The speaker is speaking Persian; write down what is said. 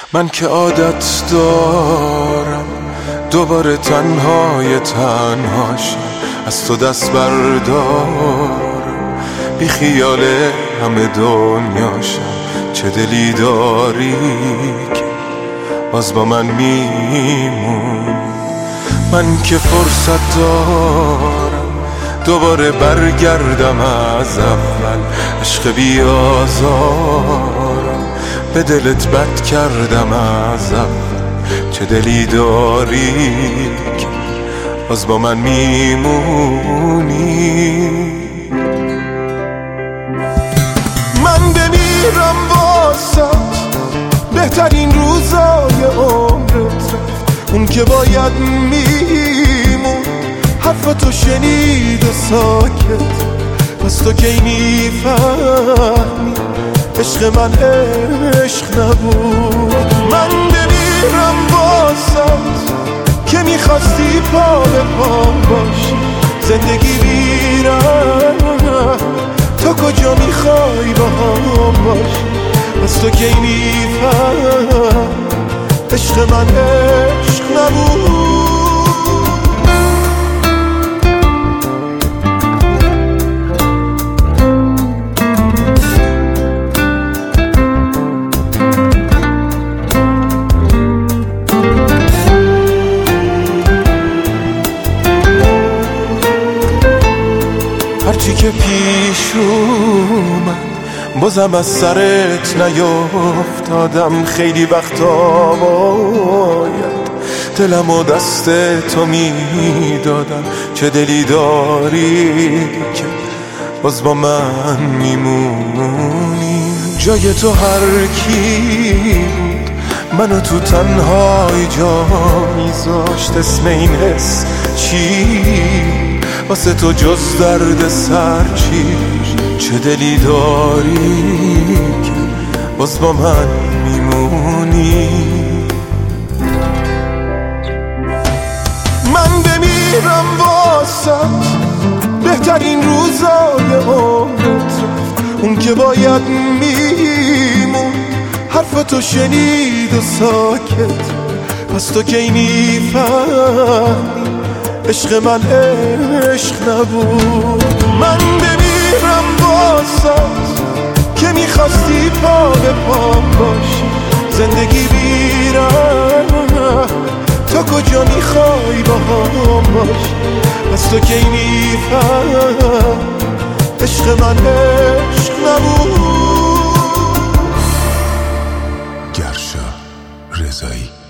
من که عادت دارم دوباره تنهای تنهاشم، از تو دست بردارم، بی خیال همه دنیاشم. چه دلی داری که باز با من میمون؟ من که فرصت دارم دوباره برگردم از اول، عشق بیازارم به دلت بد کردم از اول. چه دلی داری که باز با من میمونی؟ من بمیرم واسه بهترین روزای عمرت رفت، اون که باید میمون حرفتو شنید و ساکت. پس تو کی میفهمی عشق من عشق نبود؟ من بمیرم واسط که میخواستی پا به پام باشی، زندگی بیرم تو کجا میخوای با هم باشی؟ پس تو کی میفهم عشق من عشق نبود؟ هرچی که پیش اومد بازم از سرت نیافتادم. خیلی وقتا باید دلم و دست تو میدادم. چه دلی داری که باز با من میمونی؟ جای تو هر کی بود منو تو تنهای جا میذاشت. اسم این حس چی واسه تو جز درد سر چی؟ چه دلی داری که باز با من میمونی؟ من بمیرم واسط بهترین روزای عمرت رفت، اون که باید میمون حرفتو شنید و ساکت. پس تو کی میفهمی عشق من عشق نبود؟ من بمیرم واسط که میخواستی پا به پام باشی، زندگی بیرم تو کجا میخوای با هم باشی؟ پس تو کی میفهم عشق من عشق نبود؟ گرشا رضایی.